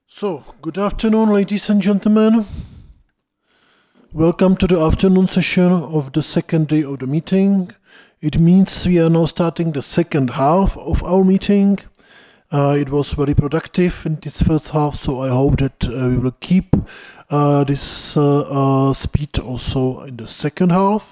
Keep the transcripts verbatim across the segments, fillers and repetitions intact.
So, good afternoon, ladies and gentlemen. Welcome to the afternoon session of the second day of the meeting. It means we are now starting the second half of our meeting. Uh, it was very productive in this first half, so I hope that uh, we will keep uh, this uh, uh, speed also in the second half.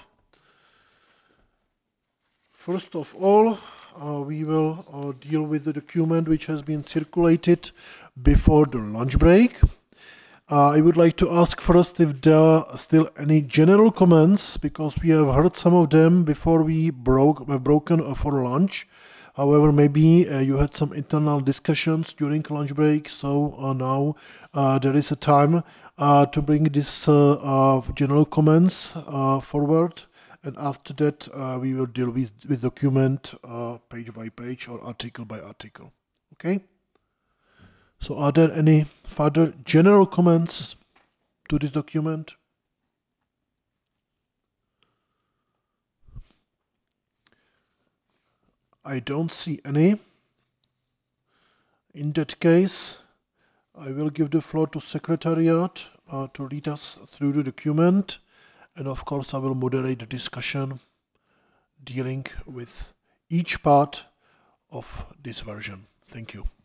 First of all, uh, we will uh, deal with the document which has been circulated before the lunch break. Uh, I would like to ask first if there are still any general comments, because we have heard some of them before we broke were broken uh, for lunch. However, maybe uh, you had some internal discussions during lunch break, so uh, now uh, there is a time uh, to bring this uh, uh, general comments uh, forward, and after that uh, we will deal with with document uh, page by page or article by article. Okay. So, are there any further general comments to this document? I don't see any. In that case, I will give the floor to Secretariat uh, to lead us through the document, and of course I will moderate the discussion dealing with each part of this version. Thank you.